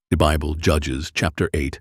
The Bible, Judges, chapter 8.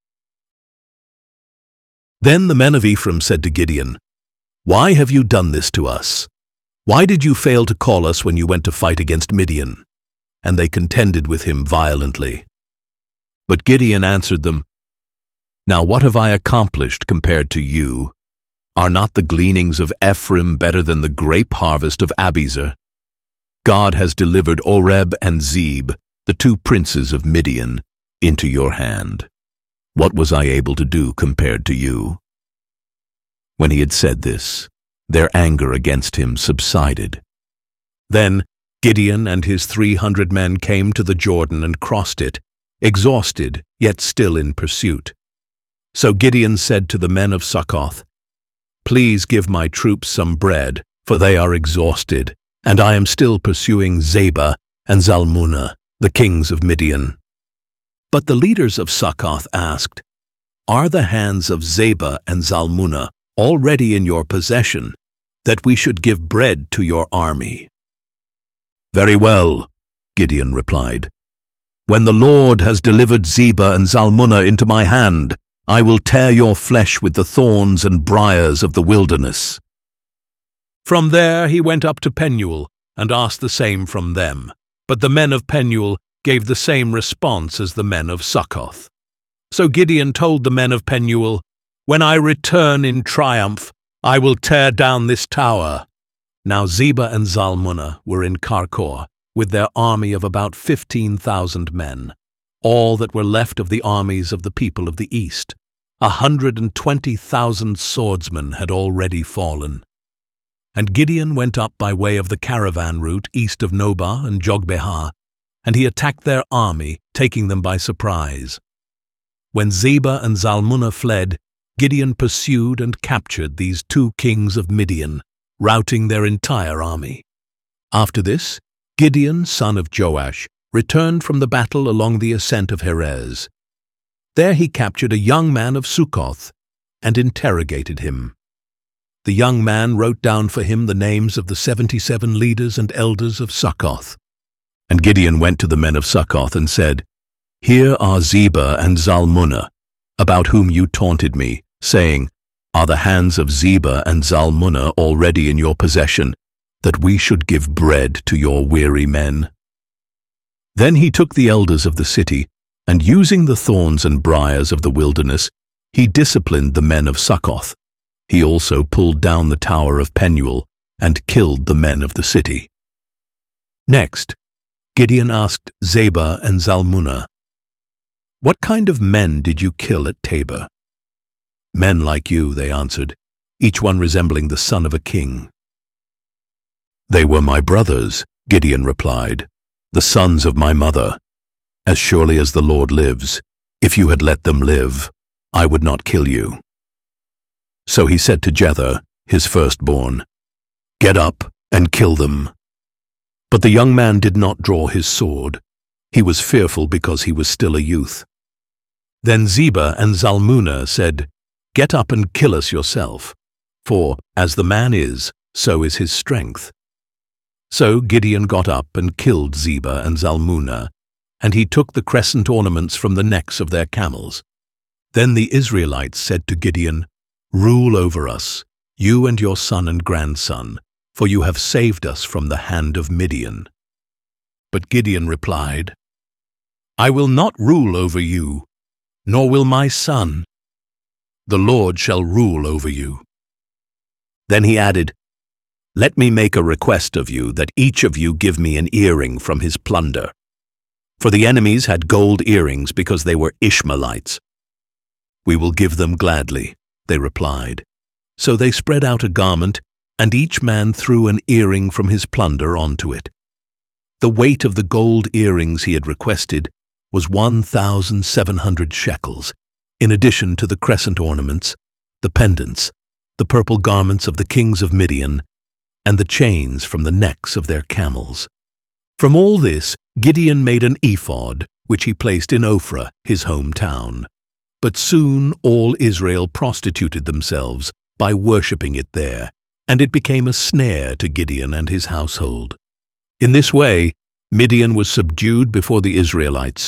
Then the men of Ephraim said to Gideon, "Why have you done this to us? Why did you fail to call us when you went to fight against Midian?" And they contended with him violently. But Gideon answered them, "Now what have I accomplished compared to you? Are not the gleanings of Ephraim better than the grape harvest of Abiezer? God has delivered Oreb and Zeb, the two princes of Midian, into your hand. What was I able to do compared to you?" When he had said this, their anger against him subsided. Then Gideon and his 300 men came to the Jordan and crossed it, exhausted, yet still in pursuit. So Gideon said to the men of Succoth, "Please give my troops some bread, for they are exhausted, and I am still pursuing Zebah and Zalmunna, the kings of Midian." But the leaders of Succoth asked, "Are the hands of Zebah and Zalmunna already in your possession, that we should give bread to your army?" "Very well," Gideon replied. "When the Lord has delivered Zebah and Zalmunna into my hand, I will tear your flesh with the thorns and briars of the wilderness." From there he went up to Penuel and asked the same from them. But the men of Penuel gave the same response as the men of Succoth. So Gideon told the men of Penuel, "When I return in triumph, I will tear down this tower." Now Zebah and Zalmunna were in Karkor, with their army of about 15,000 men, all that were left of the armies of the people of the east. 120,000 swordsmen had already fallen. And Gideon went up by way of the caravan route east of Nobah and Jogbehah, and he attacked their army, taking them by surprise. When Zebah and Zalmunna fled, Gideon pursued and captured these two kings of Midian, routing their entire army. After this, Gideon, son of Joash, returned from the battle along the ascent of Heres. There he captured a young man of Succoth and interrogated him. The young man wrote down for him the names of the 77 leaders and elders of Succoth. And Gideon went to the men of Succoth and said, "Here are Zebah and Zalmunna, about whom you taunted me, saying, 'Are the hands of Zebah and Zalmunna already in your possession, that we should give bread to your weary men?'" Then he took the elders of the city, and using the thorns and briars of the wilderness, he disciplined the men of Succoth. He also pulled down the tower of Penuel and killed the men of the city. Next, Gideon asked Zebah and Zalmunna, "What kind of men did you kill at Tabor?" "Men like you," they answered, each one resembling the son of a king. "They were my brothers," Gideon replied, "the sons of my mother. As surely as the Lord lives, if you had let them live, I would not kill you." So he said to Jether, his firstborn, "Get up and kill them." But the young man did not draw his sword. He was fearful because he was still a youth. Then Zebah and Zalmunna said, "Get up and kill us yourself, for as the man is, so is his strength." So Gideon got up and killed Zebah and Zalmunna, and he took the crescent ornaments from the necks of their camels. Then the Israelites said to Gideon, "Rule over us, you and your son and grandson, for you have saved us from the hand of Midian." But Gideon replied, "I will not rule over you, nor will my son. The Lord shall rule over you." Then he added, "Let me make a request of you, that each of you give me an earring from his plunder." For the enemies had gold earrings because they were Ishmaelites. "We will give them gladly," they replied. So they spread out a garment, and each man threw an earring from his plunder onto it. The weight of the gold earrings he had requested was 1,700 shekels, in addition to the crescent ornaments, the pendants, the purple garments of the kings of Midian, and the chains from the necks of their camels. From all this, Gideon made an ephod, which he placed in Ophrah, his hometown. But soon all Israel prostituted themselves by worshipping it there, and it became a snare to Gideon and his household. In this way, Midian was subdued before the Israelites,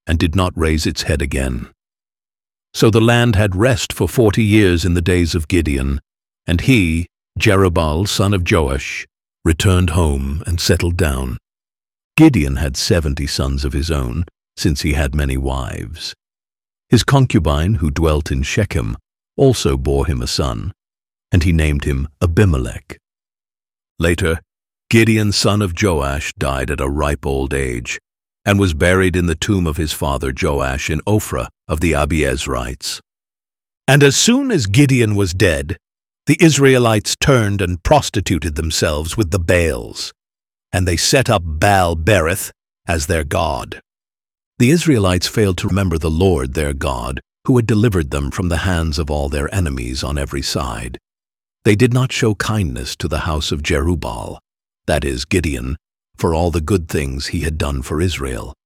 and did not raise its head again. So the land had rest for 40 years in the days of Gideon, and he, Jerubbaal son of Joash, returned home and settled down. Gideon had 70 sons of his own, since he had many wives. His concubine, who dwelt in Shechem, also bore him a son, and he named him Abimelech. Later, Gideon son of Joash died at a ripe old age, and was buried in the tomb of his father Joash in Ophrah of the Abiezrites. And as soon as Gideon was dead, the Israelites turned and prostituted themselves with the Baals, and they set up Baal-berith as their god. The Israelites failed to remember the Lord their God, who had delivered them from the hands of all their enemies on every side. They did not show kindness to the house of Jerubbaal, that is, Gideon, for all the good things he had done for Israel.